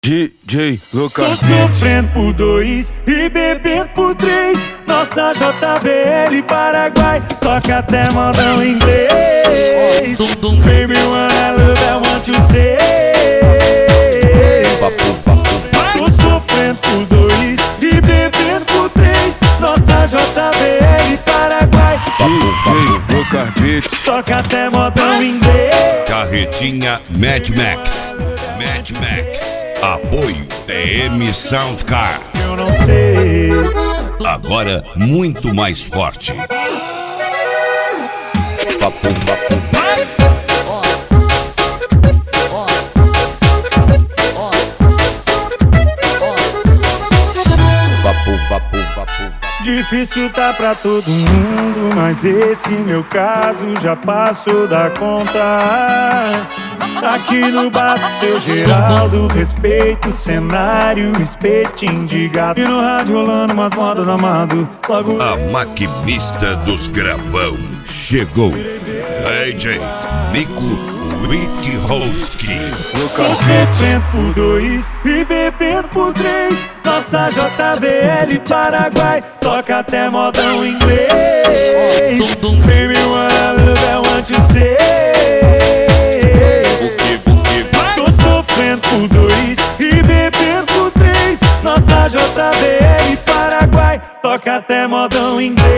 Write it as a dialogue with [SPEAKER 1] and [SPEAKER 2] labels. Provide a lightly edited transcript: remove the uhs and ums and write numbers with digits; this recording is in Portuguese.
[SPEAKER 1] DJ Lucas.
[SPEAKER 2] Tô sofrendo por 2 e bebendo por 3. Nossa JBL Paraguai toca até modão inglês. Baby, wanna love, I want you say. Tô sofrendo por 2 e bebendo por 3. Nossa JBL Paraguai
[SPEAKER 1] DJ Lucas Beats.
[SPEAKER 2] toca até modão inglês.
[SPEAKER 3] Carretinha Mad Max. Mad Max. Apoio TM Soundcar.
[SPEAKER 2] Eu não sei.
[SPEAKER 3] Agora muito mais forte.
[SPEAKER 2] Difícil tá pra todo mundo, mas esse meu caso já passou da conta. Aqui no bar do seu Geraldo, respeito o cenário, espetinho de gato. E no rádio rolando umas modas do amado. Logo
[SPEAKER 3] A maquinista dos gravão chegou. AJ Nico Witchowski.
[SPEAKER 2] tô sofrendo por 2 e bebendo por 3. Nossa JBL Paraguai toca até modão inglês. Baby, wanna love, I want you say. Tô sofrendo por 2 e bebendo por 3. Nossa JBL Paraguai toca até modão inglês.